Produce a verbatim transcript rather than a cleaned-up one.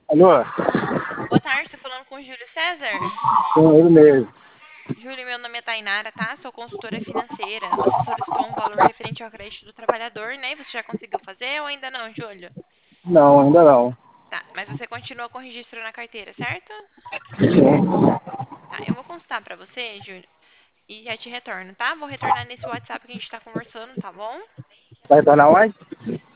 Alô? Boa tarde, tô falando com o Júlio César. Sim, ele mesmo. Júlio, meu nome é Tainara, tá? Sou consultora financeira. Você solicitou um valor referente ao crédito do trabalhador, né? E você já conseguiu fazer ou ainda não, Júlio? Não, ainda não. Tá, mas você continua com o registro na carteira, certo? Sim. Tá, eu vou consultar pra você, Júlio, e já te retorno, tá? Vou retornar nesse WhatsApp que a gente tá conversando, tá bom? Vai retornar onde?